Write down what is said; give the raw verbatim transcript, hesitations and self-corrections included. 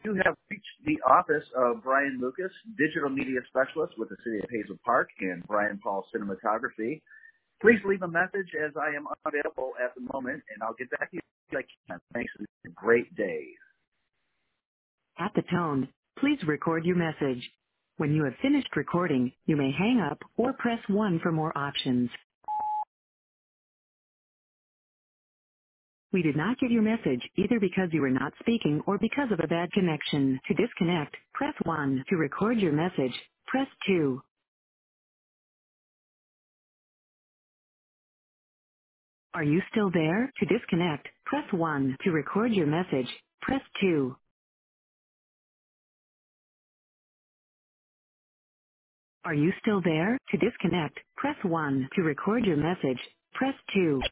You have reached the office of Brian Lucas, Digital Media Specialist with the City of Hazel Park and Brian Paul Cinematography. Please leave a message as I am unavailable at the moment, and I'll get back to you if I can. Thanks, and have a great day. At the tone, please record your message. When you have finished recording, you may hang up or press one for more options. We did not get your message either because you were not speaking or because of a bad connection. To disconnect, press one. To record your message, press two. Are you still there? To disconnect, press one. To record your message, press two. Are you still there? To disconnect, press one. To record your message, press two.